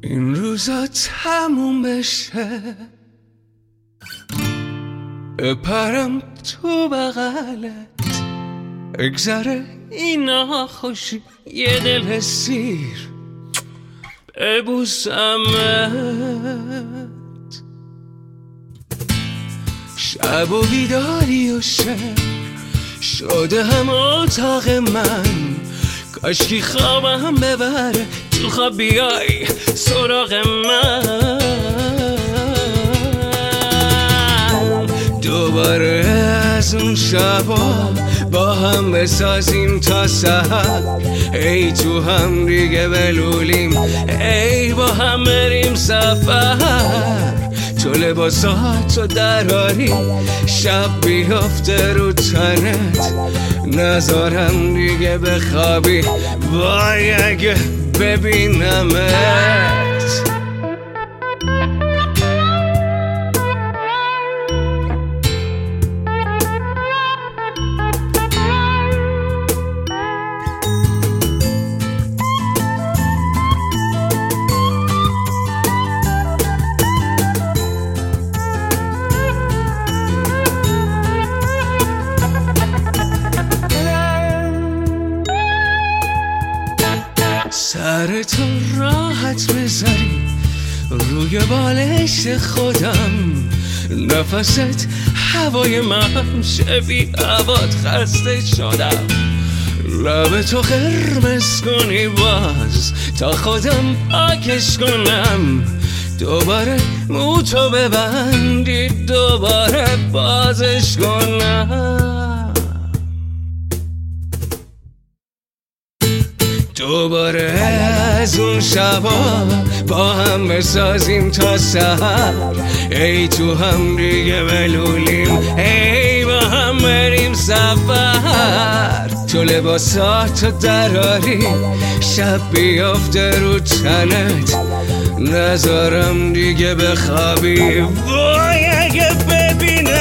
این روزا تموم بشه، بپرم تو بغلت، بگذره اینا خوشی یه دل سیر، ببوسمت. شب و بیداری و شب شده هم اتاق من، کاشکی خوابم ببره تو خواب بیای سراغ من. دوباره از اون شبا با هم بسازیم تا سحر، ای تو هم دیگه بلولیم، ای با هم بریم سفر. تو لباساتو دراری شب بیافته رو تنت، نذارم دیگه بخوابی وای اگه ببینمت. سرتو راحت بذاری روی بالش خودم، نفست هوای من شبیه هوات خسته شدم. لب تو قرمز کنی باز تا خودم پاکش کنم، دوباره موتو ببندی دوباره بازش کنم. دوباره از اون شبا با هم بسازیم تا سحر، ای تو هم دیگه بلولیم، ای با هم بریم سفر. تو لباساتو دراری شب بیافته رو تنت، نذارم دیگه بخوابی وای اگه ببینم.